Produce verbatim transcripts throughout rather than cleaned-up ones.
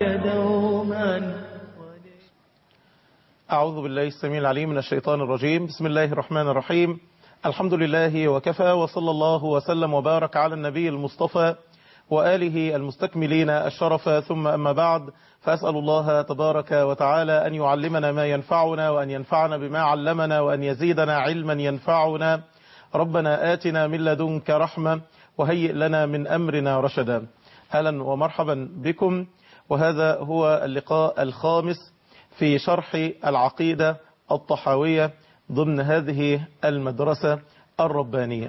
دوما. أعوذ بالله السميع العليم من الشيطان الرجيم. بسم الله الرحمن الرحيم. الحمد لله وكفى، وصلى الله وسلم وبارك على النبي المصطفى وآله المستكملين الشرف، ثم أما بعد، فأسأل الله تبارك وتعالى أن يعلمنا ما ينفعنا، وأن ينفعنا بما علمنا، وأن يزيدنا علما ينفعنا. ربنا آتنا من لدنك رحمة وهيئ لنا من أمرنا رشدا. أهلا ومرحبا بكم، وهذا هو اللقاء الخامس في شرح العقيدة الطحاوية ضمن هذه المدرسة الربانية.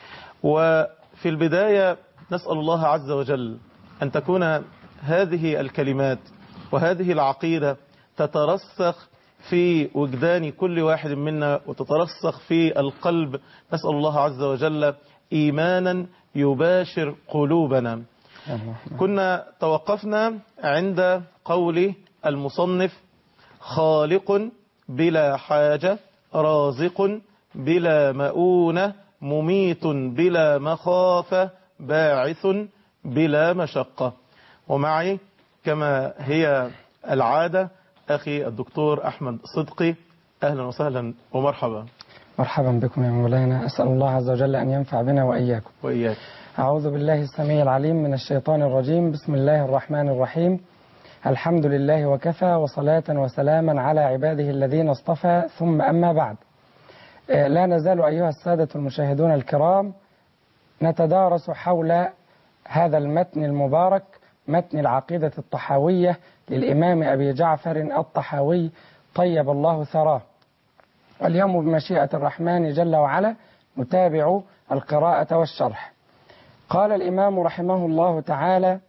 وفي البداية نسأل الله عز وجل أن تكون هذه الكلمات وهذه العقيدة تترسخ في وجدان كل واحد منا وتترسخ في القلب. نسأل الله عز وجل إيمانا يباشر قلوبنا. كنا توقفنا عند قول المصنف: خالق بلا حاجة، رازق بلا مؤونة، مميت بلا مخافة، باعث بلا مشقة. ومعي كما هي العادة أخي الدكتور أحمد صدقي. أهلا وسهلا ومرحبا. مرحبا بكم يا مولانا، أسأل الله عز وجل أن ينفع بنا وإياكم. وإياك. أعوذ بالله السميع العليم من الشيطان الرجيم. بسم الله الرحمن الرحيم. الحمد لله وكفى، وصلاة وسلاما على عباده الذين اصطفى، ثم أما بعد. لا نزال أيها السادة المشاهدون الكرام نتدارس حول هذا المتن المبارك، متن العقيدة الطحاوية للإمام أبي جعفر الطحاوي طيب الله ثراه. واليوم بمشيئة الرحمن جل وعلا نتابع القراءة والشرح. قال الإمام رحمه الله تعالى: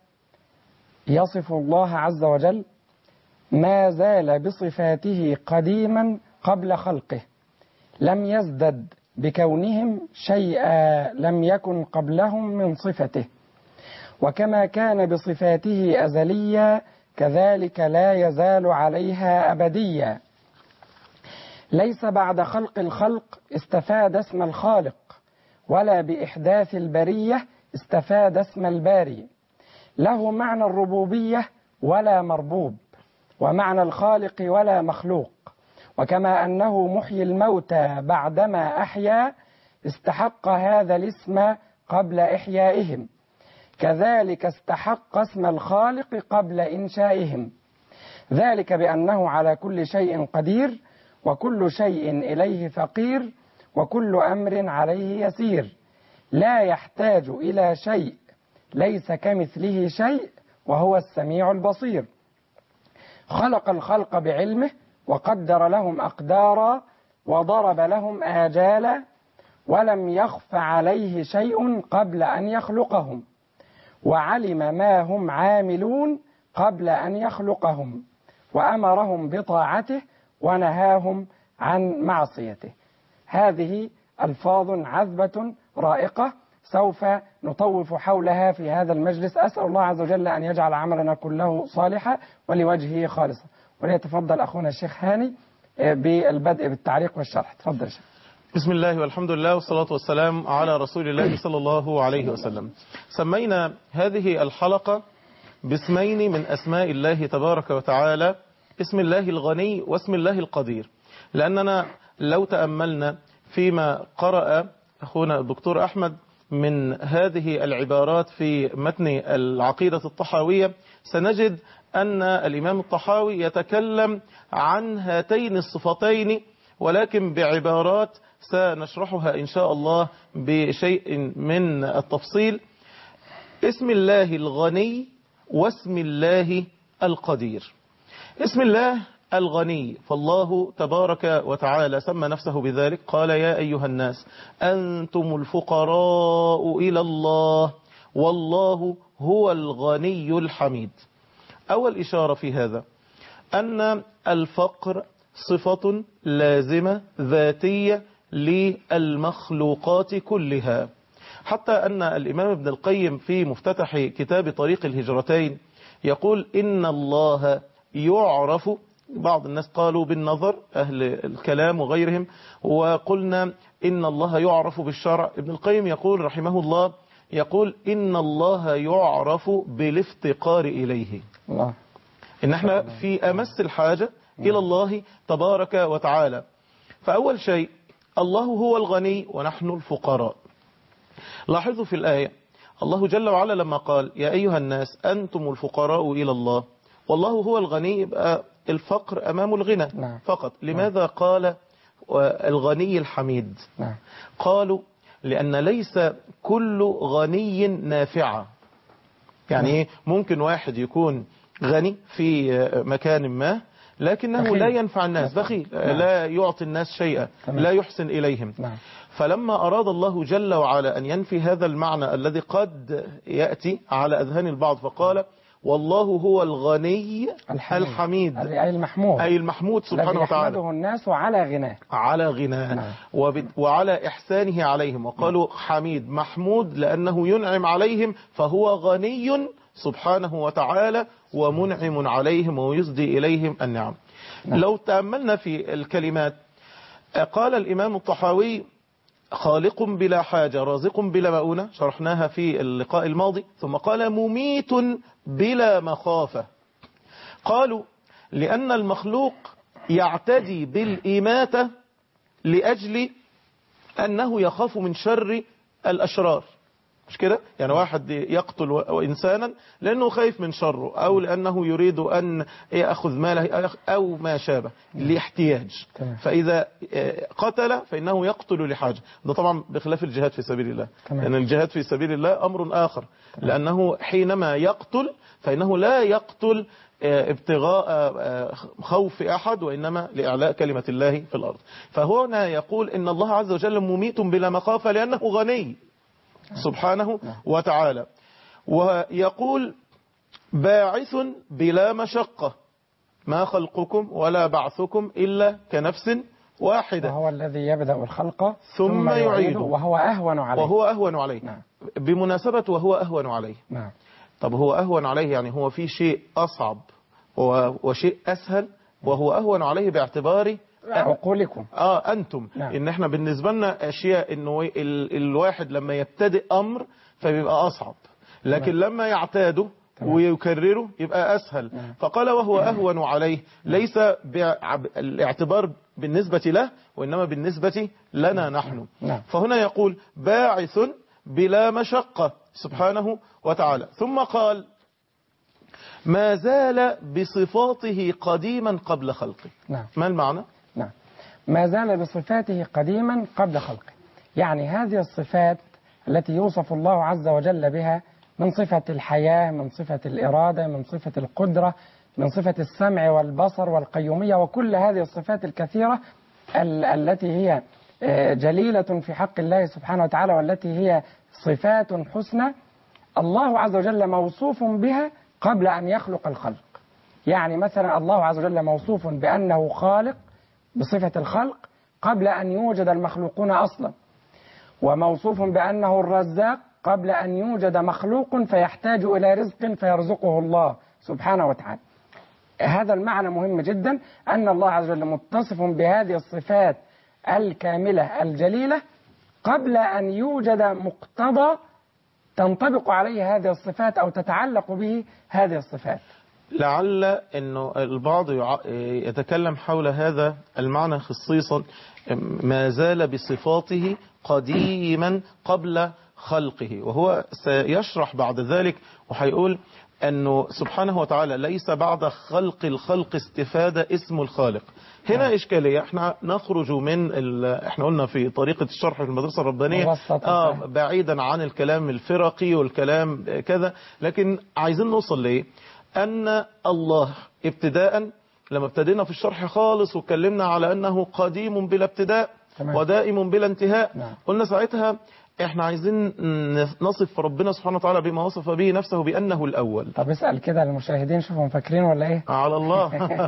يصف الله عز وجل: ما زال بصفاته قديما قبل خلقه، لم يزدد بكونهم شيئا لم يكن قبلهم من صفته، وكما كان بصفاته أزليا كذلك لا يزال عليها أبديا. ليس بعد خلق الخلق استفاد اسم الخالق، ولا بإحداث البرية استفاد اسم الباري. له معنى الربوبية ولا مربوب، ومعنى الخالق ولا مخلوق. وكما أنه محيي الموتى بعدما أحيا استحق هذا الاسم قبل إحيائهم، كذلك استحق اسم الخالق قبل إنشائهم، ذلك بأنه على كل شيء قدير، وكل شيء إليه فقير، وكل أمر عليه يسير، لا يحتاج إلى شيء، ليس كمثله شيء، وهو السميع البصير. خلق الخلق بعلمه، وقدر لهم أقدارا، وضرب لهم آجالا، ولم يخف عليه شيء قبل أن يخلقهم، وعلم ما هم عاملون قبل أن يخلقهم، وأمرهم بطاعته ونهاهم عن معصيته. هذه ألفاظ عذبة رائقة سوف نطوف حولها في هذا المجلس. أسأل الله عز وجل أن يجعل عملنا كله صالحا ولوجهه خالصا. وليتفضل أخونا الشيخ هاني بالبدء بالتعليق والشرح. تفضل يا شيخ. بسم الله والحمد لله والصلاة والسلام على رسول الله صلى الله عليه وسلم. سمينا هذه الحلقة باسمين من أسماء الله تبارك وتعالى: اسم الله الغني واسم الله القدير. لأننا لو تأملنا فيما قرأ أخونا الدكتور أحمد من هذه العبارات في متن العقيدة الطحاوية سنجد أن الإمام الطحاوي يتكلم عن هاتين الصفتين، ولكن بعبارات سنشرحها إن شاء الله بشيء من التفصيل. اسم الله الغني واسم الله القدير. اسم الله الغني، فالله تبارك وتعالى سمى نفسه بذلك، قال: يا أيها الناس أنتم الفقراء إلى الله والله هو الغني الحميد. أول إشارة في هذا أن الفقر صفة لازمة ذاتية للمخلوقات كلها، حتى أن الإمام ابن القيم في مفتتح كتاب طريق الهجرتين يقول: إن الله يعرف، بعض الناس قالوا بالنظر، أهل الكلام وغيرهم، وقلنا إن الله يعرف بالشرع. ابن القيم يقول رحمه الله، يقول: إن الله يعرف بالافتقار إليه. الله. إن احنا في أمس الحاجة إلى الله تبارك وتعالى. فأول شيء الله هو الغني ونحن الفقراء. لاحظوا في الآية الله جل وعلا لما قال يا أيها الناس أنتم الفقراء إلى الله والله هو الغني، يبقى الفقر أمام الغنى نعم. فقط. لماذا قال الغني الحميد؟ نعم. قالوا لأن ليس كل غني نافعا. يعني نعم. ممكن واحد يكون غني في مكان ما لكنه بخيل. لا ينفع الناس، بخيل، نعم. لا يعطي الناس شيئا، تمام. لا يحسن إليهم. نعم. فلما أراد الله جل وعلا أن ينفي هذا المعنى الذي قد يأتي على أذهان البعض فقال والله هو الغني الحميد, الحميد. أي المحمود، أي المحمود سبحانه الذي وتعالى، يحمده الناس على غناه، على غناه. نعم. وب- وعلى إحسانه عليهم. وقالوا حميد محمود لأنه ينعم عليهم، فهو غني سبحانه وتعالى ومنعم عليهم ويسدي إليهم النعم. نعم. لو تأملنا في الكلمات قال الإمام الطحاوي خالق بلا حاجة رازق بلا مؤونة، شرحناها في اللقاء الماضي. ثم قال مميت بلا مخافة. قالوا لأن المخلوق يعتدي بالإماتة لأجل أنه يخاف من شر الأشرار، مش كده؟ يعني واحد يقتل إنسانا لأنه خايف من شره أو لأنه يريد أن يأخذ ماله أو ما شابه لاحتياج. تمام. فإذا قتل فإنه يقتل لحاجة. ده طبعا بخلاف الجهاد في سبيل الله، تمام. لأن الجهاد في سبيل الله أمر آخر. لأنه حينما يقتل فإنه لا يقتل ابتغاء خوف أحد وإنما لإعلاء كلمة الله في الأرض. فهنا يقول إن الله عز وجل مميت بلا مخافة لأنه غني سبحانه وتعالى. ويقول باعث بلا مشقة، ما خلقكم ولا بعثكم إلا كنفس واحدة، وهو الذي يبدأ الخلق ثم يعيده وهو أهون عليه. وهو أهون عليه. نعم. بمناسبة وهو أهون عليه، نعم. طب هو أهون عليه يعني هو في شيء أصعب وشيء أسهل، وهو أهون عليه باعتبار عقولكم. آه أنتم. نعم. إن إحنا بالنسبة لنا أشياء إنه ال الواحد لما يبتدئ أمر فبيبقى أصعب، لكن نعم. لما يعتاده تمام. ويكرره يبقى أسهل. نعم. فقال وهو أهون عليه، ليس بالاعتبار بالنسبة له وإنما بالنسبة لنا نحن. نعم. فهنا يقول باعث بلا مشقة سبحانه وتعالى. ثم قال ما زال بصفاته قديما قبل خلقه. نعم. ما المعنى؟ نعم. ما زال بصفاته قديما قبل خلقه، يعني هذه الصفات التي يوصف الله عز وجل بها من صفة الحياة، من صفة الإرادة، من صفة القدرة، من صفة السمع والبصر والقيومية، وكل هذه الصفات الكثيرة ال التي هي جليلة في حق الله سبحانه وتعالى، والتي هي صفات حسنى. الله عز وجل موصوف بها قبل أن يخلق الخلق. يعني مثلا الله عز وجل موصوف بأنه خالق بصفة الخلق قبل أن يوجد المخلوقون أصلا، وموصوف بأنه الرزاق قبل أن يوجد مخلوق فيحتاج إلى رزق فيرزقه الله سبحانه وتعالى. هذا المعنى مهم جدا، أن الله عز وجل متصف بهذه الصفات الكاملة الجليلة قبل أن يوجد مقتضى تنطبق عليه هذه الصفات أو تتعلق به هذه الصفات. لعل أنه البعض يتكلم حول هذا المعنى خصيصا، ما زال بصفاته قديما قبل خلقه، وهو سيشرح بعد ذلك وهيقول أنه سبحانه وتعالى ليس بعد خلق الخلق استفادة اسم الخالق. هنا إشكالية، احنا نخرج من ال... احنا قلنا في طريقة الشرح في المدرسة الربانية آه بعيدا عن الكلام الفرقي والكلام كذا، لكن عايزين نوصل ليه؟ أن الله ابتداء لما ابتدينا في الشرح خالص واتكلمنا على أنه قديم بلا ابتداء تمام. ودائم بلا انتهاء. نعم. قلنا ساعتها احنا عايزين نصف ربنا سبحانه وتعالى بما وصف به نفسه بأنه الأول. طب اسأل كده المشاهدين شوفهم فاكرين ولا ايه؟ على الله.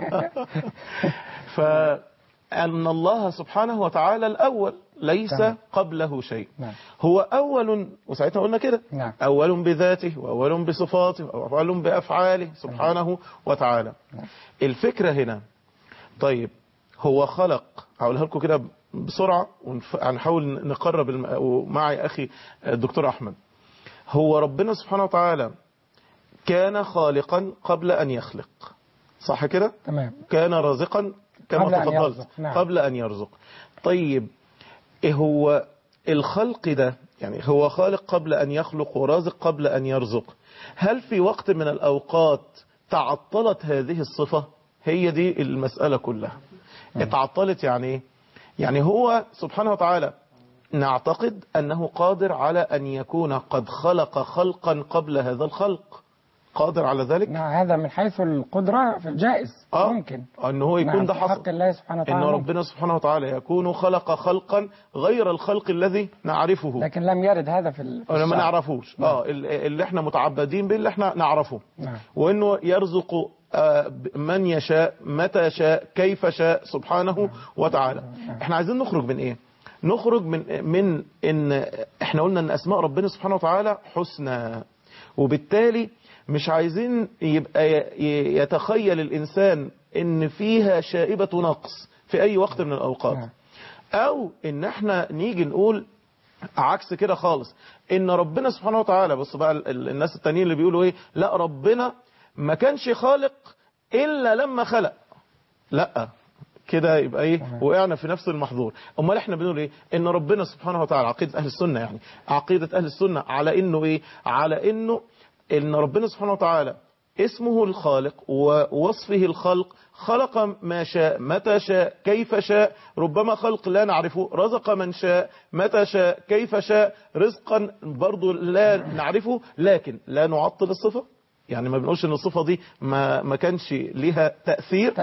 فأن الله سبحانه وتعالى الأول ليس تمام. قبله شيء. نعم. هو أول، وساعتها قلنا كده، نعم. أول بذاته وأول بصفاته وأول بأفعاله سبحانه وتعالى. نعم. الفكرة هنا طيب هو خلق، هقولها لكم كده بسرعة ونحاول نقرب الم... ومعي أخي الدكتور أحمد. هو ربنا سبحانه وتعالى كان خالقا قبل أن يخلق، صح كده؟ تمام. كان رازقا كما قبل أن تفضلت يرزق. نعم. قبل أن يرزق. طيب إيه هو الخلق ده؟ يعني هو خالق قبل أن يخلق ورازق قبل أن يرزق. هل في وقت من الأوقات تعطلت هذه الصفة؟ هي دي المسألة كلها. اتعطلت يعني ايه؟ يعني هو سبحانه وتعالى نعتقد أنه قادر على أن يكون قد خلق خلقا قبل هذا الخلق، قادر على ذلك. نعم، هذا من حيث القدرة في الجائز. آه ممكن أنه هو يكون نعم ده حصل، حق الله سبحانه وتعالى، إن ربنا سبحانه وتعالى يكون خلق خلقا غير الخلق الذي نعرفه، لكن لم يرد هذا في الشرع. ما نعرفوش. نعم. آه اللي احنا متعبدين به اللي احنا نعرفه. نعم. وإنه يرزق من يشاء متى شاء كيف شاء سبحانه وتعالى. احنا عايزين نخرج من ايه؟ نخرج من من ان احنا قلنا ان اسماء ربنا سبحانه وتعالى حسنى، وبالتالي مش عايزين يبقى يتخيل الانسان ان فيها شائبة نقص في اي وقت من الاوقات، او ان احنا نيجي نقول عكس كده خالص، ان ربنا سبحانه وتعالى. بص بقى الناس التانيين اللي بيقولوا ايه، لا ربنا ما كانش خالق إلا لما خلق. لا كده يبقى ايه، وقعنا في نفس المحظور. امال احنا بنقول ايه؟ ان ربنا سبحانه وتعالى عقيدة اهل السنة، يعني عقيدة اهل السنة على انه ايه، على انه ان ربنا سبحانه وتعالى اسمه الخالق ووصفه الخلق، خلق ما شاء متى شاء كيف شاء، ربما خلق لا نعرفه، رزق من شاء متى شاء كيف شاء، رزقا برضو لا نعرفه، لكن لا نعطل الصفة. يعني ما بنقولش ان الصفة دي ما ما كانش ليها تأثير،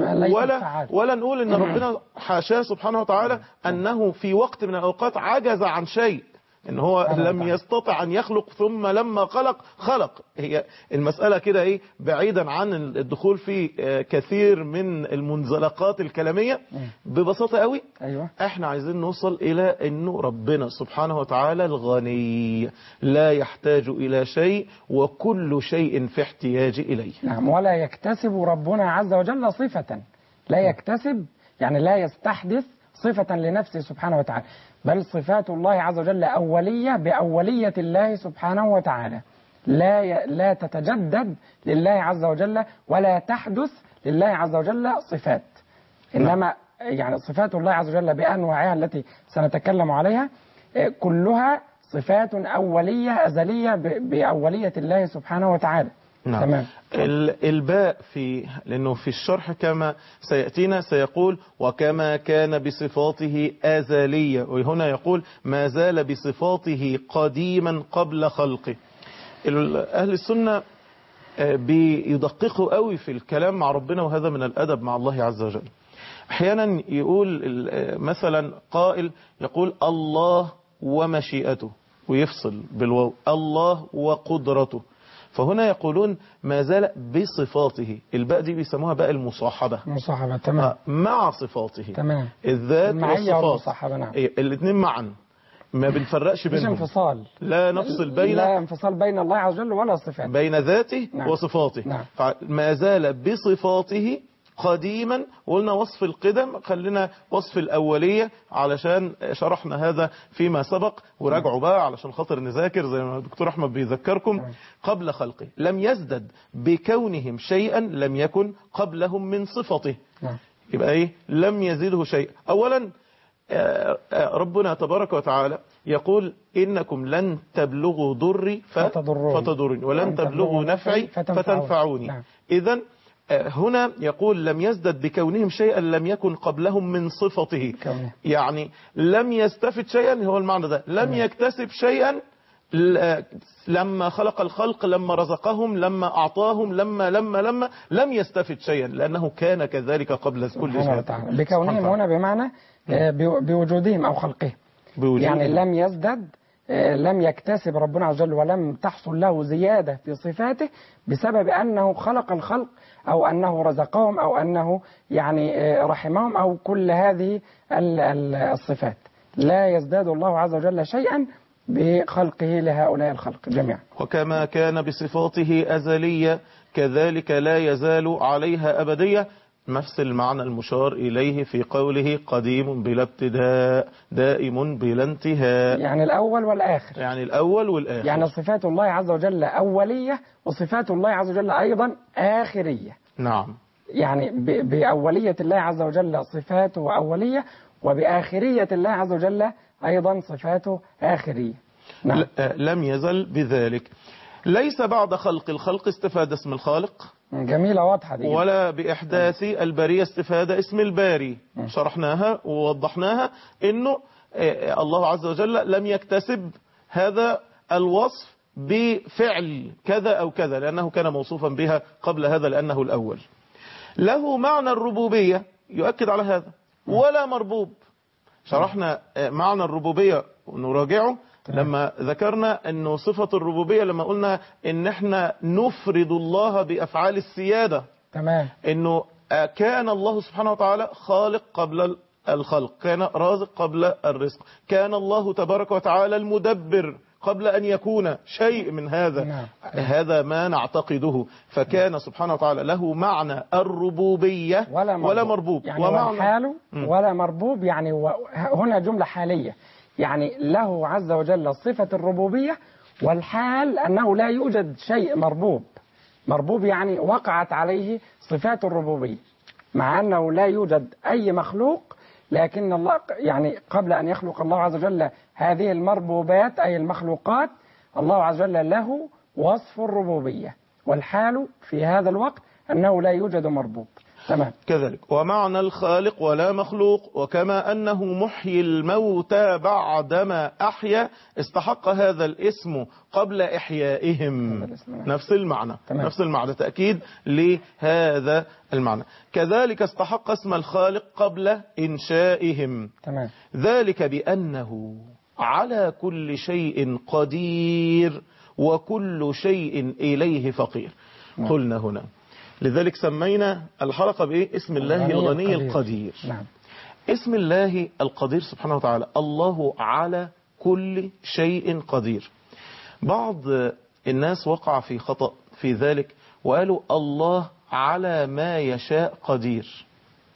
ولا ولا نقول ان ربنا حاشاه سبحانه وتعالى انه في وقت من الاوقات عجز عن شيء، ان هو لم يستطع ان يخلق ثم لما خلق خلق. هي المسألة كده ايه، بعيدا عن الدخول في كثير من المنزلقات الكلامية، ببساطة قوي. أيوة. احنا عايزين نوصل الى انه ربنا سبحانه وتعالى الغني لا يحتاج الى شيء، وكل شيء في احتياج اليه. نعم. ولا يكتسب ربنا عز وجل صفة، لا يكتسب يعني لا يستحدث صفة لنفسه سبحانه وتعالى، بل صفات الله عز وجل أولية بأولية الله سبحانه وتعالى، لا ي... لا تتجدد لله عز وجل، ولا تحدث لله عز وجل صفات، إنما يعني صفات الله عز وجل بأنواعها التي سنتكلم عليها كلها صفات أولية أزلية ب... بأولية الله سبحانه وتعالى. نعم. تمام. الباء في لأنه في الشرح كما سيأتينا سيقول وكما كان بصفاته أزلية، وهنا يقول ما زال بصفاته قديما قبل خلقه. أهل السنة بيدققوا قوي في الكلام مع ربنا، وهذا من الأدب مع الله عز وجل. أحيانا يقول مثلا قائل يقول الله ومشيئته ويفصل بالواو، الله وقدرته، فهنا يقولون ما زال بصفاته. الباء دي بيسموها باء المصاحبة، مصاحبة. تمام. مع صفاته. تمام. الذات والصفات. نعم. الاثنين معا، ما بنفرقش بينهم، مش انفصال، لا نفصل بين لا انفصال بين الله عز وجل ولا صفاته، بين ذاته نعم. وصفاته. نعم. ما زال بصفاته قديما. وقلنا وصف القدم، خلينا وصف الأولية علشان شرحنا هذا فيما سبق، وراجعوا بقى علشان خاطر نذاكر زي ما الدكتور أحمد بيذكركم. قبل خلقه لم يزدد بكونهم شيئا لم يكن قبلهم من صفته. يبقى ايه؟ لم يزده شيء. أولا ربنا تبارك وتعالى يقول إنكم لن تبلغوا ضري فتضروني ولن تبلغوا نفعي فتنفعوني. نعم. إذن هنا يقول لم يزدد بكونهم شيئا لم يكن قبلهم من صفته، يعني لم يستفد شيئا، هو المعنى ده، لم يكتسب شيئا لما خلق الخلق، لما رزقهم، لما أعطاهم، لما لما لما لم يستفد شيئا، لأنه كان كذلك قبل كل شيء. بكونهم هنا بمعنى بوجودهم أو خلقهم، يعني لم يزدد، لم يكتسب ربنا عز وجل ولم تحصل له زيادة في صفاته بسبب أنه خلق الخلق أو أنه رزقهم أو أنه يعني رحمهم أو كل هذه الصفات. لا يزداد الله عز وجل شيئا بخلقه لهؤلاء الخلق جميعا. وكما كان بصفاته أزلية كذلك لا يزال عليها أبدية، نفس المعنى المشار إليه في قوله قديم بلا ابتداء دائم بلا انتهاء، يعني الأول والآخر، يعني الأول والآخر، يعني صفات الله عز وجل أولية وصفات الله عز وجل أيضا آخرية. نعم. يعني ب- بأولية الله عز وجل صفاته أولية، وبآخرية الله عز وجل أيضا صفاته آخرية. نعم. ل- لم يزل بذلك. ليس بعد خلق الخلق استفاد اسم الخالق، جميلة واضحة دي. ولا بإحداث البرية استفاد اسم الباري. شرحناها ووضحناها إنه آه، الله عز وجل لم يكتسب هذا الوصف بفعل كذا أو كذا، لأنه كان موصوفا بها قبل هذا لأنه الأول. له معنى الربوبية يؤكد على هذا، ولا مربوب. شرحنا آه، معنى الربوبية ونراجعه لما ذكرنا أنه صفة الربوبية، لما قلنا أن احنا نفرد الله بأفعال السيادة، تمام. أنه آه، كان الله سبحانه وتعالى خالق قبل الخلق، كان رازق قبل الرزق، كان الله تبارك وتعالى المدبر قبل أن يكون شيء من هذا. نعم. هذا ما نعتقده. فكان سبحانه وتعالى له معنى الربوبية ولا مربوب, ولا مربوب. يعني ومعنى حاله ولا مربوب، يعني و... هنا جملة حالية، يعني له عز وجل صفة الربوبية، والحال أنه لا يوجد شيء مربوب. مربوب يعني وقعت عليه صفات الربوبية، مع أنه لا يوجد أي مخلوق، لكن الله يعني قبل أن يخلق الله عز وجل هذه المربوبات أي المخلوقات، الله عز وجل له وصف الربوبية، والحال في هذا الوقت أنه لا يوجد مربوب. تمام. كذلك ومعنى الخالق ولا مخلوق، وكما أنه محيي الموتى بعدما أحيا استحق هذا الاسم قبل إحيائهم. نفس المعنى. تمام. نفس المعنى تأكيد لهذا المعنى. كذلك استحق اسم الخالق قبل إنشائهم. تمام. ذلك بأنه على كل شيء قدير وكل شيء إليه فقير. نعم. قلنا هنا لذلك سمينا الحلقة بإيه؟ اسم الله الغني القدير. القدير. نعم. اسم الله القدير سبحانه وتعالى، الله على كل شيء قدير. بعض الناس وقع في خطأ في ذلك وقالوا الله على ما يشاء قدير.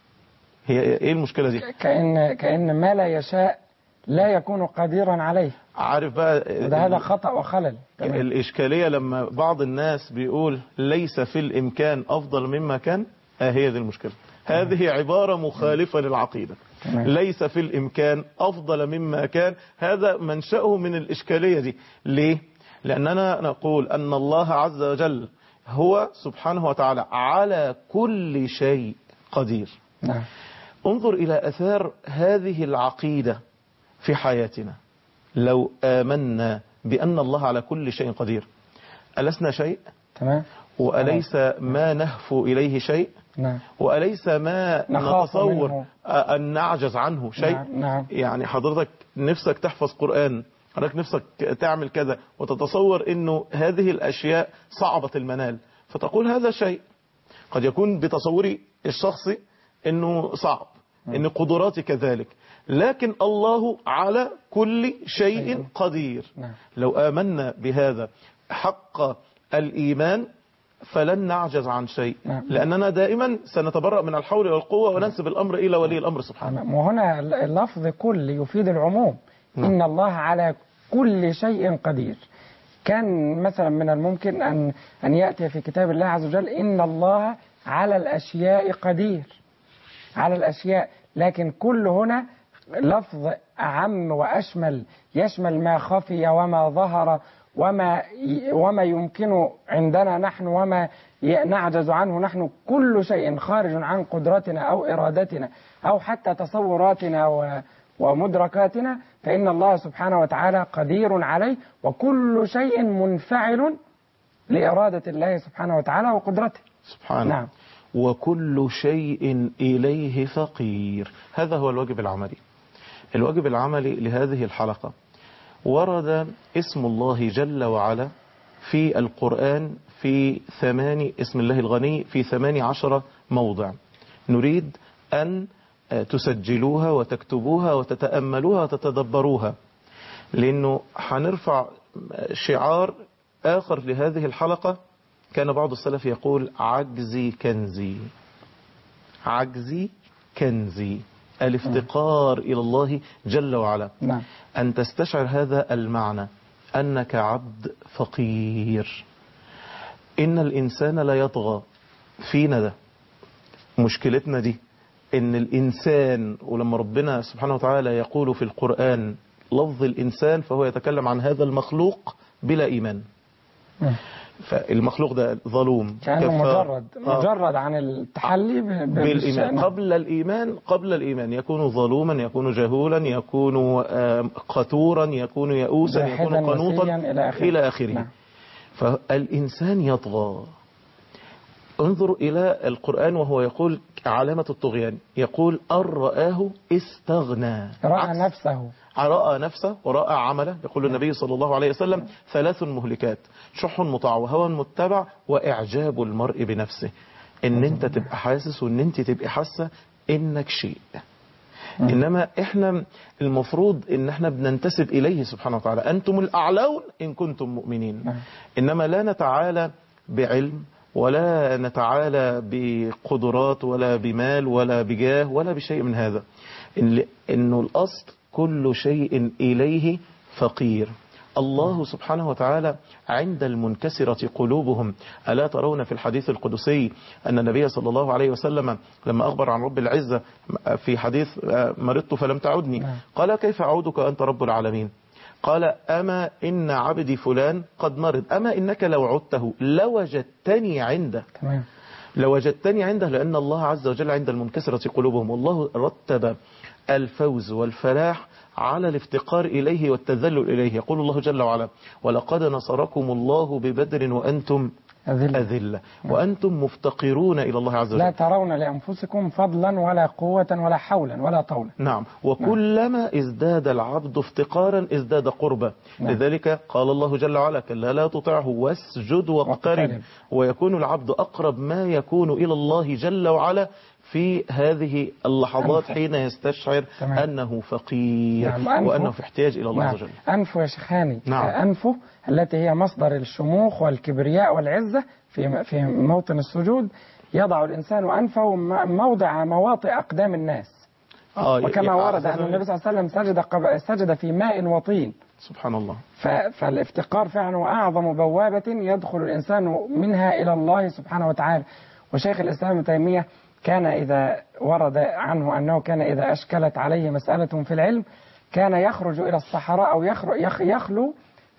هي ايه المشكلة دي؟ كأن, كأن ما لا يشاء لا يكون قديرا عليه. عارف بقى ده هذا خطأ وخلل. تمام. الإشكالية لما بعض الناس بيقول ليس في الإمكان أفضل مما كان، آه هي دي المشكلة. هذه عبارة مخالفة للعقيدة. تمام. ليس في الإمكان أفضل مما كان، هذا منشأه من الإشكالية دي. ليه؟ لأننا نقول أن الله عز وجل هو سبحانه وتعالى على كل شيء قدير. نعم. انظر إلى أثار هذه العقيدة في حياتنا. لو آمنا بأن الله على كل شيء قدير، ألسنا شيء؟ تمام. وأليس ما نهفو إليه شيء؟ نعم. وأليس ما نتصور أن نعجز عنه شيء؟ نعم. نعم. يعني حضرتك نفسك تحفظ قرآن، حضرتك نفسك تعمل كذا، وتتصور أنه هذه الأشياء صعبة المنال، فتقول هذا شيء قد يكون بتصوري الشخصي أنه صعب، أن قدراتي كذلك، لكن الله على كل شيء قدير. نعم. لو آمنا بهذا حق الإيمان فلن نعجز عن شيء. نعم. لأننا دائما سنتبرأ من الحول والقوة وننسب الأمر إلى ولي الأمر سبحانه. وهنا اللفظ كل يفيد العموم. نعم. إن الله على كل شيء قدير. كان مثلا من الممكن أن أن يأتي في كتاب الله عز وجل إن الله على الأشياء قدير، على الأشياء، لكن كل هنا لفظ أعم وأشمل، يشمل ما خفي وما ظهر وما وما يمكن عندنا نحن وما نعجز عنه نحن. كل شيء خارج عن قدرتنا أو إرادتنا أو حتى تصوراتنا ومدركاتنا، فإن الله سبحانه وتعالى قدير عليه، وكل شيء منفعل لإرادة الله سبحانه وتعالى وقدرته سبحانه. نعم. وكل شيء إليه فقير. هذا هو الواجب العملي. الواجب العملي لهذه الحلقة، ورد اسم الله جل وعلا في القرآن في ثمان اسم الله الغني في ثمان عشر موضع. نريد أن تسجلوها وتكتبوها وتتأملوها وتتدبروها، لأنه هنرفع شعار آخر لهذه الحلقة. كان بعض السلف يقول عجزي كنزي، عجزي كنزي، الافتقار إلى الله جل وعلا. نعم. أن تستشعر هذا المعنى، أنك عبد فقير. إن الإنسان لا يطغى فينا ده مشكلتنا دي ان الانسان، ولما ربنا سبحانه وتعالى يقول في القرآن لفظ الانسان فهو يتكلم عن هذا المخلوق بلا ايمان. فالمخلوق ده ظلوم كأنه مجرد مجرد عن التحلي بالإيمان. قبل الإيمان قبل الإيمان يكون ظلوما، يكون جهولا، يكون قتورا، يكون يئوسا، يكون قنوطا إلى آخره. نعم. فالإنسان يطغى. انظروا إلى القرآن وهو يقول علامة الطغيان، يقول أن رآه استغنى، رأى نفسه رأى نفسه ورأى عمله. يقول النبي صلى الله عليه وسلم ثلاث مهلكات: شح مطاع وهوى متبع وإعجاب المرء بنفسه. ان انت تبقى حاسس وان انت تبقى حاسة انك شيء، انما احنا المفروض ان احنا بننتسب اليه سبحانه وتعالى. انتم الاعلون ان كنتم مؤمنين. انما لا نتعالى بعلم ولا نتعالى بقدرات ولا بمال ولا بجاه ولا بشيء من هذا. انه الاصل كل شيء إليه فقير. الله سبحانه وتعالى عند المنكسرة قلوبهم. ألا ترون في الحديث القدسي أن النبي صلى الله عليه وسلم لما أخبر عن رب العزة في حديث مرضت فلم تعدني، قال كيف أعودك أنت رب العالمين؟ قال أما إن عبدي فلان قد مرض، أما إنك لو عدته لوجدتني عنده. لوجدتني عنده، لأن الله عز وجل عند المنكسرة قلوبهم. والله رتب الفوز والفلاح على الافتقار إليه والتذلل إليه. يقول الله جل وعلا: ولقد نصركم الله ببدر وأنتم أذلة, أذلة وأنتم مفتقرون إلى الله عز وجل، لا ترون لأنفسكم فضلا ولا قوة ولا حولا ولا طولا. نعم. وكلما نعم. ازداد العبد افتقارا ازداد قربا. نعم. لذلك قال الله جل وعلا: كلا لا تطعه واسجد واقترب. ويكون العبد أقرب ما يكون إلى الله جل وعلا في هذه اللحظات أنفه. حين يستشعر تمام. أنه فقير. نعم. وأنه في احتياج إلى الله نعم. عز وجل. أنفه يا شيخاني. نعم. أنفه التي هي مصدر الشموخ والكبرياء والعزة في في موطن السجود، يضع الإنسان أنفه موضع مواطئ أقدام الناس. آه وكما ورد أن النبي صلى الله عليه وسلم سجد, سجد في ماء وطين. سبحان الله. فالافتقار فعلا هو أعظم بوابة يدخل الإنسان منها إلى الله سبحانه وتعالى. وشيخ الإسلام ابن تيمية كان إذا ورد عنه أنه كان إذا أشكلت عليه مسألة في العلم كان يخرج إلى الصحراء أو يخلو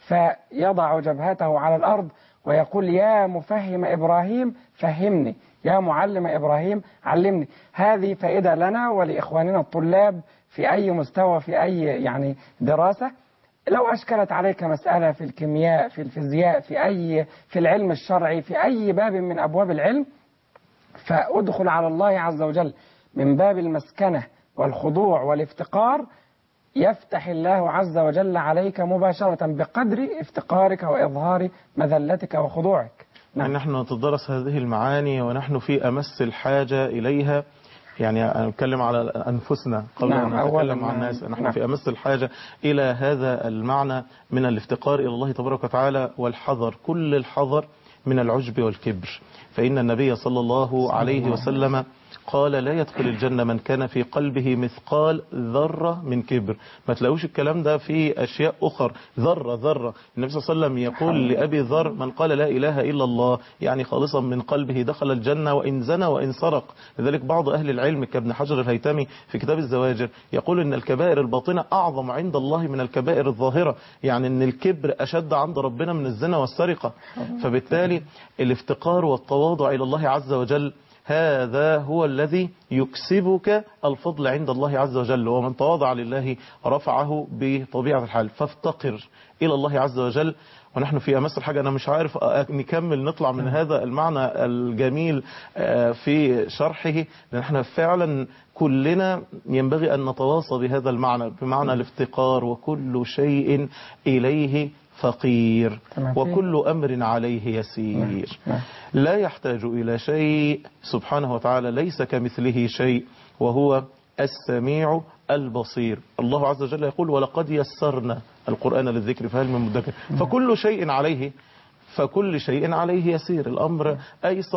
فيضع جبهته على الأرض ويقول: يا مفهم إبراهيم فهمني، يا معلم إبراهيم علمني. هذه فائدة لنا ولإخواننا الطلاب في أي مستوى في أي يعني دراسة. لو أشكلت عليك مسألة في الكيمياء في الفيزياء في أي في العلم الشرعي في أي باب من أبواب العلم، فأدخل على الله عز وجل من باب المسكنة والخضوع والافتقار، يفتح الله عز وجل عليك مباشرة بقدر افتقارك وإظهار مذلتك وخضوعك. نعم. نحن نتدرس هذه المعاني ونحن في أمس الحاجة إليها. يعني أنا أتكلم على أنفسنا قبل نعم. أن نتكلم عن الناس. نحن نعم. في أمس الحاجة إلى هذا المعنى من الافتقار إلى الله تبارك وتعالى، والحذر كل الحذر من العجب والكبر. فإن النبي صلى الله عليه وسلم قال: لا يدخل الجنة من كان في قلبه مثقال ذرة من كبر. ما تلاقوش الكلام ده في أشياء أخر. ذرة ذرة. النبي صلى الله عليه وسلم يقول لأبي ذر: من قال لا إله إلا الله يعني خالصا من قلبه دخل الجنة وإن زنى وإن سرق. لذلك بعض أهل العلم كابن حجر الهيتمي في كتاب الزواجر يقول إن الكبائر الباطنة أعظم عند الله من الكبائر الظاهرة. يعني إن الكبر أشد عند ربنا من الزنا والسرقة. فبالتالي الافتقار والتواضع إلى الله عز وجل هذا هو الذي يكسبك الفضل عند الله عز وجل. ومن تواضع لله رفعه بطبيعة الحال. فافتقر إلى الله عز وجل. ونحن في أمس الحاجة، أنا مش عارف نكمل نطلع من هذا المعنى الجميل في شرحه، لأن احنا فعلا كلنا ينبغي أن نتواصى بهذا المعنى، بمعنى الافتقار. وكل شيء إليه فقير وكل أمر عليه يسير. لا يحتاج إلى شيء سبحانه وتعالى، ليس كمثله شيء وهو السميع البصير. الله عز وجل يقول: ولقد يسرنا القرآن للذكر فهل من مدكر. فكل شيء عليه فكل شيء عليه يسير. الأمر أيسر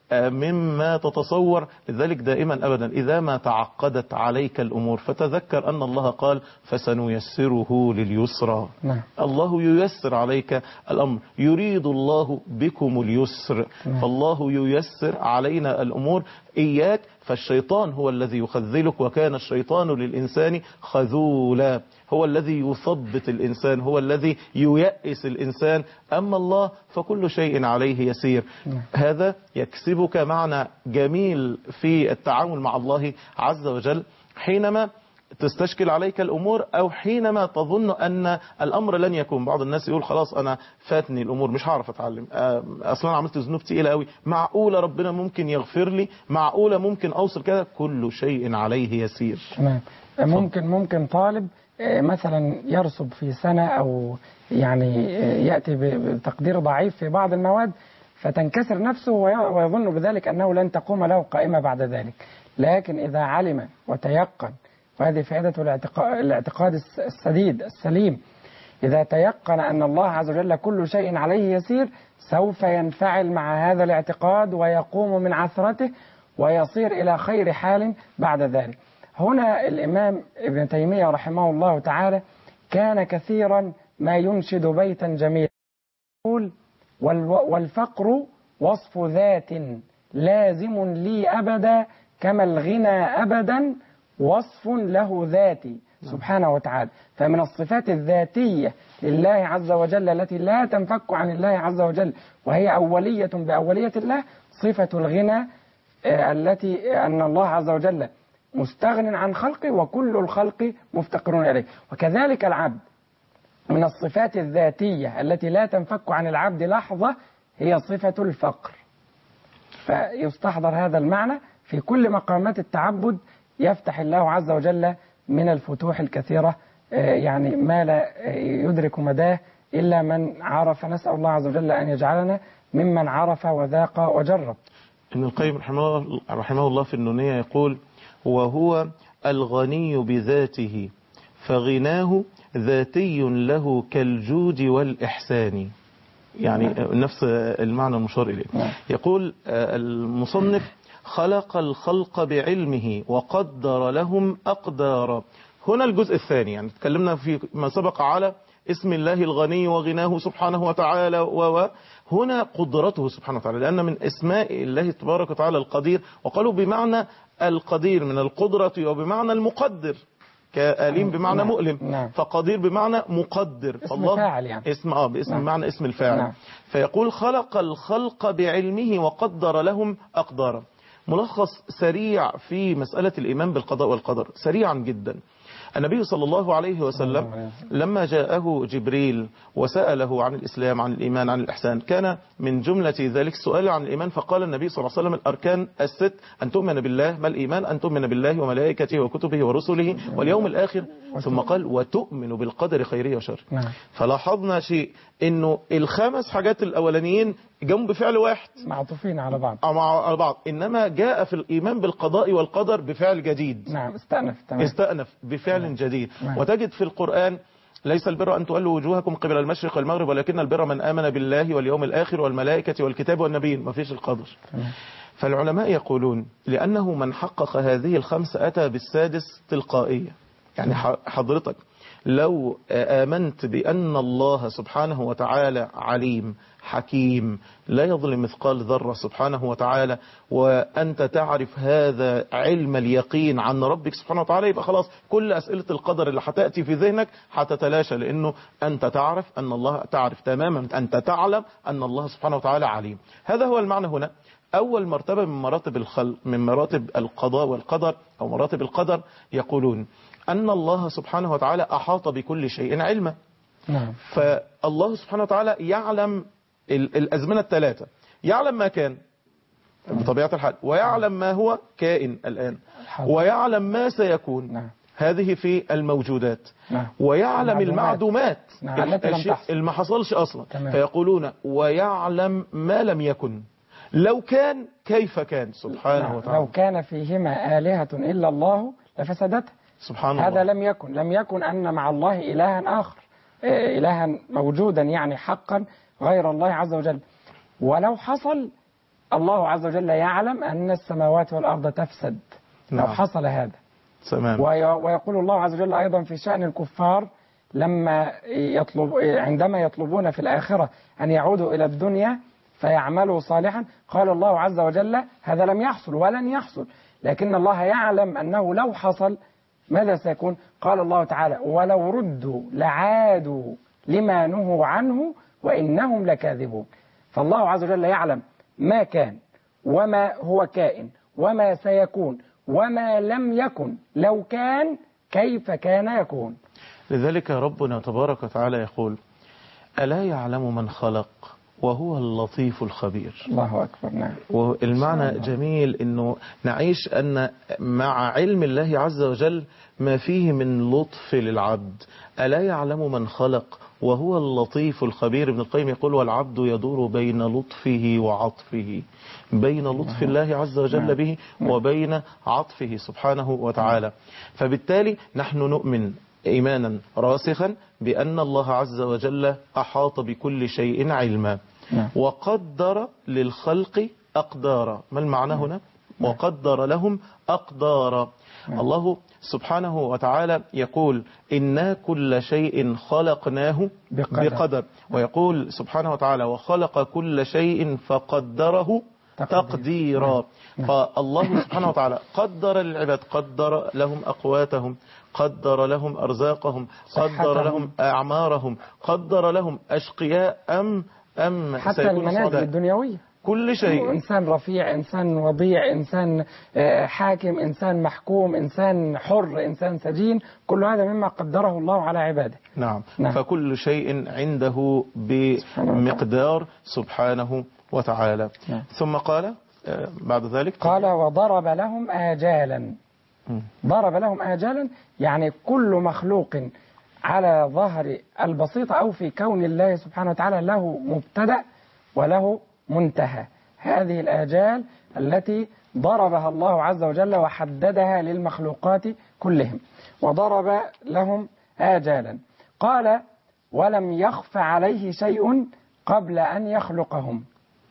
مما تتصور. لذلك دائما أبدا إذا ما تعقدت عليك الأمور فتذكر أن الله قال فسنيسره لليسرى. نعم. الله ييسر عليك الأمر، يريد الله بكم اليسر. نعم. فالله ييسر علينا الأمور. إياك فالشيطان هو الذي يخذلك، وكان الشيطان للإنسان خذولا، هو الذي يثبط الإنسان، هو الذي ييأس الإنسان. أما الله فكل شيء عليه يسير. نعم. هذا يكسبك معنى جميل في التعامل مع الله عز وجل حينما تستشكل عليك الأمور، أو حينما تظن أن الأمر لن يكون. بعض الناس يقول خلاص أنا فاتني الأمور، مش هعرف أتعلم، أصلا عملت ذنوب تقيلة قوي، معقولة ربنا ممكن يغفر لي، معقولة ممكن أوصل كذا. كل شيء عليه يسير. تمام. ممكن ممكن طالب مثلا يرسب في سنة أو يعني يأتي بتقدير ضعيف في بعض المواد، فتنكسر نفسه ويظن بذلك أنه لن تقوم له قائمة بعد ذلك. لكن إذا علم وتيقن، وهذه فائدة الاعتقاد السديد السليم، إذا تيقن أن الله عز وجل كل شيء عليه يسير، سوف ينفعل مع هذا الاعتقاد ويقوم من عثرته ويصير إلى خير حال بعد ذلك. هنا الإمام ابن تيمية رحمه الله تعالى كان كثيرا ما ينشد بيتا جميلا يقول: والفقر وصف ذات لازم لي أبدا، كما الغنى أبدا وصف له ذاتي سبحانه وتعالى. فمن الصفات الذاتية لله عز وجل التي لا تنفك عن الله عز وجل، وهي أولية بأولية الله، صفة الغنى التي أن الله عز وجل مستغن عن خلقه وكل الخلق مفتقرون إليه. وكذلك العبد من الصفات الذاتية التي لا تنفك عن العبد لحظة هي صفة الفقر. فيستحضر هذا المعنى في كل مقامات التعبد، يفتح الله عز وجل من الفتوح الكثيرة يعني ما لا يدرك مداه إلا من عرف. نسأل الله عز وجل أن يجعلنا ممن عرف وذاق وجرب. ابن القيم رحمه, رحمه الله في النونية يقول: وهو الغني بذاته فغناه ذاتي له كالجود والإحسان. يعني نفس المعنى المشار إليه. يقول المصنف: خلق الخلق بعلمه وقدر لهم أقدارا. هنا الجزء الثاني، يعني تكلمنا في ما سبق على اسم الله الغني وغناه سبحانه وتعالى، وهنا قدرته سبحانه وتعالى، لأن من اسماء الله تبارك وتعالى القدير، وقالوا بمعنى القدير من القدرة وبمعنى المقدر، كأليم بمعنى نعم. مؤلم نعم. فقدير بمعنى مقدر، اسم فاعل يعني. اسم اه باسم نعم. معنى اسم الفاعل نعم. فيقول: خلق الخلق بعلمه وقدر لهم أقدارا. ملخص سريع في مسألة الإيمان بالقضاء والقدر سريعا جدا. النبي صلى الله عليه وسلم لما جاءه جبريل وسأله عن الإسلام، عن الإيمان، عن الإحسان، كان من جملة ذلك السؤال عن الإيمان، فقال النبي صلى الله عليه وسلم: الأركان الست أن تؤمن بالله. ما الإيمان؟ أن تؤمن بالله وملائكته وكتبه ورسله واليوم الآخر. ثم قال: وتؤمن بالقدر خيره وشره. فلاحظنا شيء، إنه الخمس حاجات الأولانيين جم بفعل واحد، معطوفين على بعض على بعض، إنما جاء في الإيمان بالقضاء والقدر بفعل جديد. نعم استأنف تمام. استأنف بفعل نعم. جديد نعم. وتجد في القرآن: ليس البر أن تولوا وجوهكم قبل المشرق والمغرب، ولكن البر من آمن بالله واليوم الآخر والملائكة والكتاب والنبيين. ما فيش القدر. نعم. فالعلماء يقولون لأنه من حقق هذه الخمس أتى بالسادس تلقائية. يعني حضرتك لو آمنت بأن الله سبحانه وتعالى عليم حكيم لا يظلم مثقال ذرة سبحانه وتعالى، وأنت تعرف هذا علم اليقين عن ربك سبحانه وتعالى، يبقى خلاص كل أسئلة القدر اللي هتأتي في ذهنك هتتلاشى، لأنه أنت تعرف أن الله تعرف تماما، أنت تعلم أن الله سبحانه وتعالى عليم. هذا هو المعنى هنا. أول مرتبة من مراتب الخلق، من مراتب القضاء والقدر أو مراتب القدر، يقولون أن الله سبحانه وتعالى أحاط بكل شيء علما. نعم. فالله سبحانه وتعالى يعلم الأزمنة الثلاثة، يعلم ما كان بطبيعة الحال، ويعلم ما هو كائن الآن، ويعلم ما سيكون. نعم. هذه في الموجودات. نعم. ويعلم المعدومات، نعم. اللي ما حصلش أصلا. تمام. فيقولون: ويعلم ما لم يكن، لو كان كيف كان سبحانه نعم. وتعالى. لو كان فيهما آلهة إلا الله لفسدتها. سبحان هذا الله. لم يكن لم يكن أن مع الله إلها آخر، إلها موجودا يعني حقا غير الله عز وجل. ولو حصل الله عز وجل يعلم أن السماوات والأرض تفسد لو نعم. حصل هذا. تمام. وي- ويقول الله عز وجل أيضا في شأن الكفار لما يطلب عندما يطلبون في الآخرة أن يعودوا إلى الدنيا فيعملوا صالحا، قال الله عز وجل هذا لم يحصل ولن يحصل، لكن الله يعلم أنه لو حصل ماذا سيكون؟ قال الله تعالى ولو ردوا لعادوا لما نهوا عنه وإنهم لكاذبون. فالله عز وجل يعلم ما كان وما هو كائن وما سيكون وما لم يكن لو كان كيف كان يكون. لذلك ربنا تبارك وتعالى يقول ألا يعلم من خلق وهو اللطيف الخبير. الله أكبر. نعم. والمعنى جميل أنه نعيش أن مع علم الله عز وجل ما فيه من لطف للعبد. ألا يعلم من خلق وهو اللطيف الخبير. ابن القيم يقول والعبد يدور بين لطفه وعطفه، بين لطف الله عز وجل به وبين عطفه سبحانه وتعالى. فبالتالي نحن نؤمن إيمانا راسخا بأن الله عز وجل أحاط بكل شيء علما وقدر للخلق أقدارا. ما المعنى هنا؟ وقدر لهم أقدارا. الله سبحانه وتعالى يقول إنا كل شيء خلقناه بقدر, بقدر. ويقول سبحانه وتعالى وخلق كل شيء فقدره تقديرا. فالله سبحانه وتعالى قدر للعباد، قدر لهم أقواتهم، قدر لهم أرزاقهم، قدر لهم أعمارهم، قدر لهم أشقياء أم أم حتى المنازل الدنيوية، كل شيء. إنسان رفيع، إنسان وضيع، إنسان حاكم، إنسان محكوم، إنسان حر، إنسان سجين، كل هذا مما قدره الله على عباده. نعم. نعم. فكل شيء عنده بمقدار سبحانه وتعالى. نعم. ثم قال بعد ذلك قال وضرب لهم آجالا. ضرب لهم آجالا يعني كل مخلوق على ظهر البسيطة أو في كون الله سبحانه وتعالى له مبتدأ وله منتهى. هذه الآجال التي ضربها الله عز وجل وحددها للمخلوقات كلهم. وضرب لهم آجالا قال ولم يخف عليه شيء قبل أن يخلقهم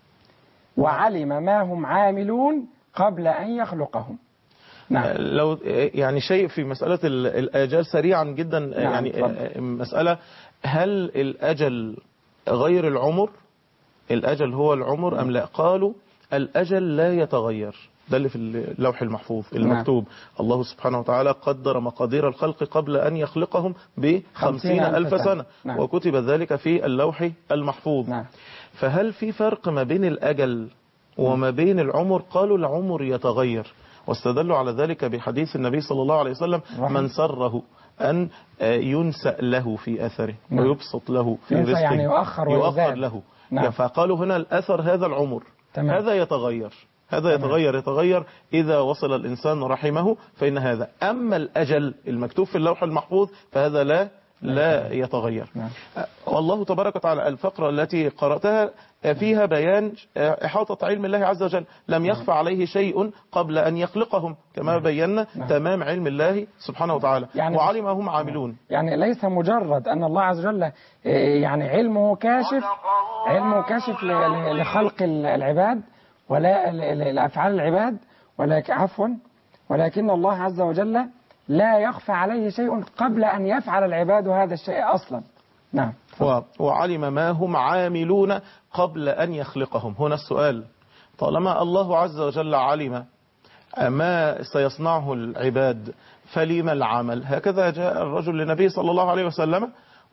وعلم ما هم عاملون قبل أن يخلقهم. نعم. لو يعني شيء في مسألة الآجال سريعا جدا. نعم. يعني فضل. مسألة هل الأجل غير العمر؟ الأجل هو العمر أم لا؟ قالوا الأجل لا يتغير. ده اللي في اللوح المحفوظ المكتوب. نعم. الله سبحانه وتعالى قدر مقادير الخلق قبل أن يخلقهم بخمسين ألف سنة. نعم. وكتب ذلك في اللوح المحفوظ. نعم. فهل في فرق ما بين الأجل وما بين العمر؟ قالوا العمر يتغير، واستدلوا على ذلك بحديث النبي صلى الله عليه وسلم من سره أن ينسأ له في أثره. نعم. ويبسط له في رزقه يعني يؤخر, يؤخر له. نعم. فقالوا هنا الأثر هذا العمر. تمام. هذا يتغير، هذا يتغير يتغير إذا وصل الإنسان رحمه فإن هذا. أما الأجل المكتوب في اللوح المحفوظ فهذا لا لا يتغير. نعم. والله تبارك وتعالى الفقرة التي قرأتها فيها بيان إحاطة علم الله عز وجل، لم يخفى عليه شيء قبل أن يخلقهم كما بينا. نعم. تمام علم الله سبحانه وتعالى. يعني وعلم هم عاملون. يعني ليس مجرد أن الله عز وجل يعني علمه كاشف، علمه كاشف لخلق العباد ولا لأفعال العباد، ولكن عفوا ولكن الله عز وجل لا يخفى عليه شيء قبل أن يفعل العباد هذا الشيء أصلا. نعم. وعلم ما هم عاملون قبل أن يخلقهم. هنا السؤال، طالما الله عز وجل علم ما سيصنعه العباد فلما العمل؟ هكذا جاء الرجل للنبي صلى الله عليه وسلم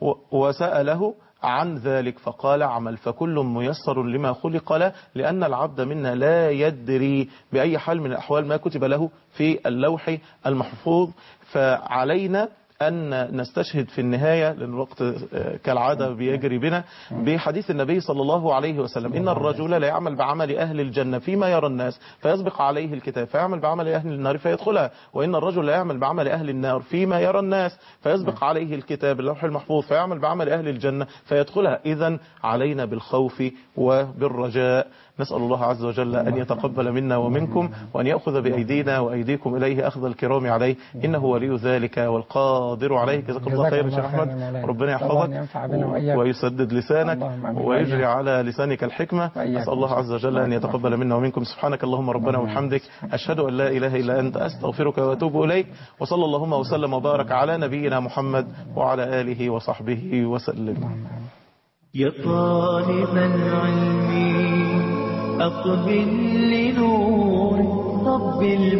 وسأله عن ذلك فقال عمل، فكل ميسر لما خلق له، لأن العبد منا لا يدري بأي حال من الأحوال ما كتب له في اللوح المحفوظ. فعلينا أن نستشهد في النهاية، لأن الوقت كالعادة بيجري بنا، بحديث النبي صلى الله عليه وسلم إن الرجل لا يعمل بعمل أهل الجنة فيما يرى الناس فيسبق عليه الكتاب فيعمل بعمل أهل النار فيدخلها، وإن الرجل لا يعمل بعمل أهل النار فيما يرى الناس فيسبق عليه الكتاب اللوح المحفوظ فيعمل بعمل أهل الجنة فيدخلها. إذن علينا بالخوف وبالرجاء. نسأل الله عز وجل أن يتقبل منا ومنكم، وأن يأخذ بأيدينا وأيديكم إليه أخذ الكرام عليه، إنه ولي ذلك والقادر عليه. جزاك الله خير يا شيخ أحمد، ربنا يحفظك ويسدد لسانك ويجري على لسانك الحكمة. نسأل الله عز وجل أن يتقبل منا ومنكم. سبحانك اللهم ربنا وبحمدك، أشهد أن لا إله إلا أنت، أستغفرك وأتوب إليك. وصلى اللهم وسلم وبارك على نبينا محمد وعلى آله وصحبه وسلم. يا طالب العلم أقبل لنور رب